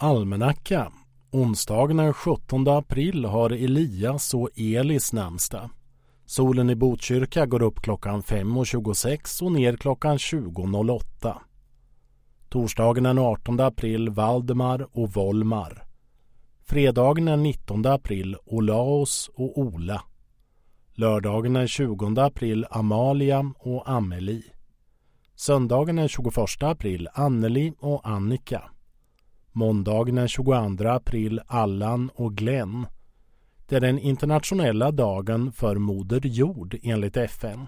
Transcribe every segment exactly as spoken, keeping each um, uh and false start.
Almanacka. Onsdagen den sjuttonde april har Elias och Elis namnsdag. Solen i Botkyrka går upp klockan fem och tjugosex och ner klockan tjugo noll åtta. Torsdagen den artonde april Valdemar och Volmar. Fredagen den nittonde april Olaus och Ola. Lördagen den tjugonde april Amalia och Amelie. Söndagen den tjugoförsta april Anneli och Annika. Måndagen den tjugoandra april Allan och Glenn. Det är den internationella dagen för Moder Jord enligt F N.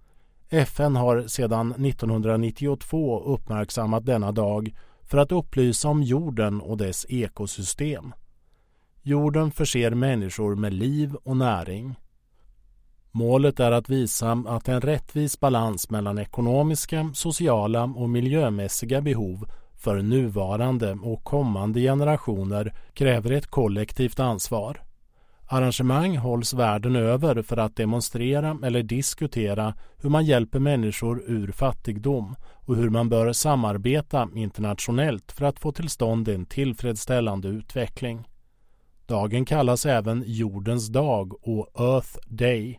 F N har sedan nittonhundranittiotvå uppmärksammat denna dag för att upplysa om jorden och dess ekosystem. Jorden förser människor med liv och näring. Målet är att visa att en rättvis balans mellan ekonomiska, sociala och miljömässiga behov för nuvarande och kommande generationer kräver ett kollektivt ansvar. Arrangemang hålls världen över för att demonstrera eller diskutera hur man hjälper människor ur fattigdom och hur man bör samarbeta internationellt för att få till stånd en tillfredsställande utveckling. Dagen kallas även Jordens dag och Earth Day.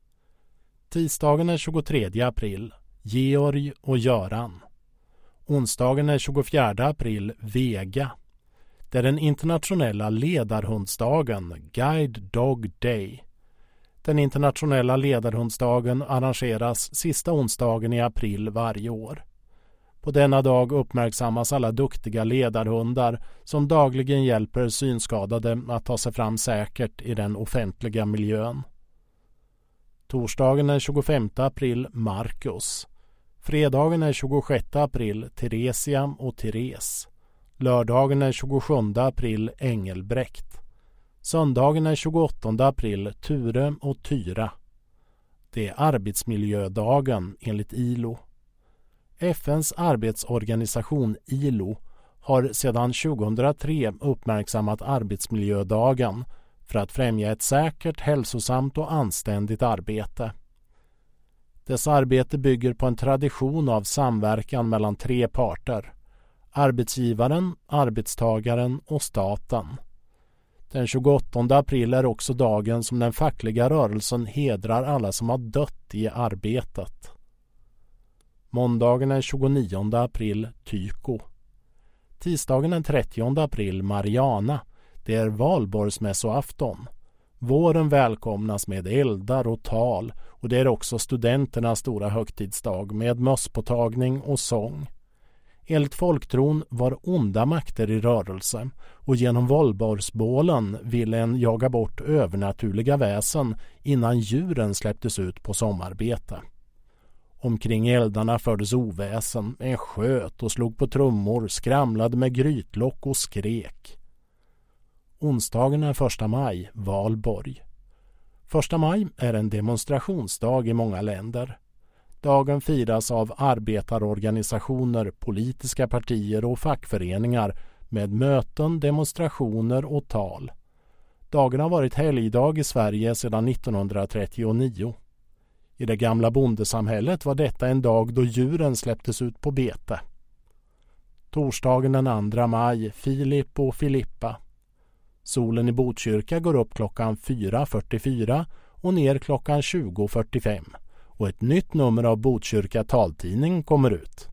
Tisdagen är tjugotredje april, Georg och Göran. Onsdagen är tjugofjärde april, Vega. Det är den internationella ledarhundsdagen, Guide Dog Day. Den internationella ledarhundsdagen arrangeras sista onsdagen i april varje år. På denna dag uppmärksammas alla duktiga ledarhundar som dagligen hjälper synskadade att ta sig fram säkert i den offentliga miljön. Torsdagen är tjugofemte april, Marcus. Fredagen är tjugosjätte april, Theresia och Therese. Lördagen är tjugosjunde april, Engelbrekt. Söndagen är tjugoåttonde april, Ture och Tyra. Det är arbetsmiljödagen enligt I L O. F N:s arbetsorganisation I L O har sedan tjugohundratre uppmärksammat arbetsmiljödagen för att främja ett säkert, hälsosamt och anständigt arbete. Dess arbete bygger på en tradition av samverkan mellan tre parter: arbetsgivaren, arbetstagaren och staten. Den tjugoåttonde april är också dagen som den fackliga rörelsen hedrar alla som har dött i arbetet. Måndagen är tjugonionde april, Tyko. Tisdagen är trettionde april, Mariana. Det är valborgsmässoafton. Våren välkomnas med eldar och tal och det är också studenternas stora högtidsdag med mösspåtagning och sång. Enligt folktron var onda makter i rörelse och genom valborgsbålen ville en jaga bort övernaturliga väsen innan djuren släpptes ut på sommarbete. Omkring eldarna fördes oväsen, en sköt och slog på trummor, skramlade med grytlock och skrek. Onsdagen är första maj, valborg. Första maj är en demonstrationsdag i många länder. Dagen firas av arbetarorganisationer, politiska partier och fackföreningar med möten, demonstrationer och tal. Dagen har varit helgdag i Sverige sedan nittonhundratrettionio. I det gamla bondesamhället var detta en dag då djuren släpptes ut på bete. Torsdagen den andra maj, Filip och Filippa. Solen i Botkyrka går upp klockan fyra fyrtiofyra och ner klockan tjugo fyrtiofem och ett nytt nummer av Botkyrka taltidning kommer ut.